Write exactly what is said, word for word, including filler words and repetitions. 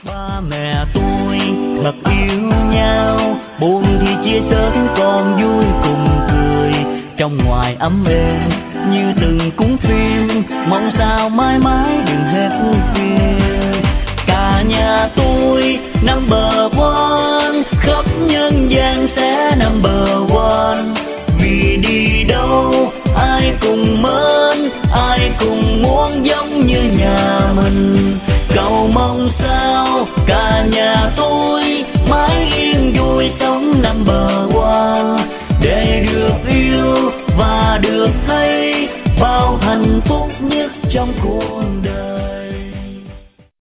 Ba mẹ tôi thật yêu nhau, buồn thì chia sớt còn vui cùng cười, trong ngoài ấm êm như từng cuốn phim, mong sao mãi mãi đừng hết phiền. Cả nhà tôi number one, khắp nhân gian sẽ number one, vì đi đâu ai cùng mến, ai cùng muốn giống như nhà mình. Cầu mong sao cả nhà tôi mãi yên vui sống number one, để được yêu và được thấy bao hạnh phúc nhất trong cuộc đời.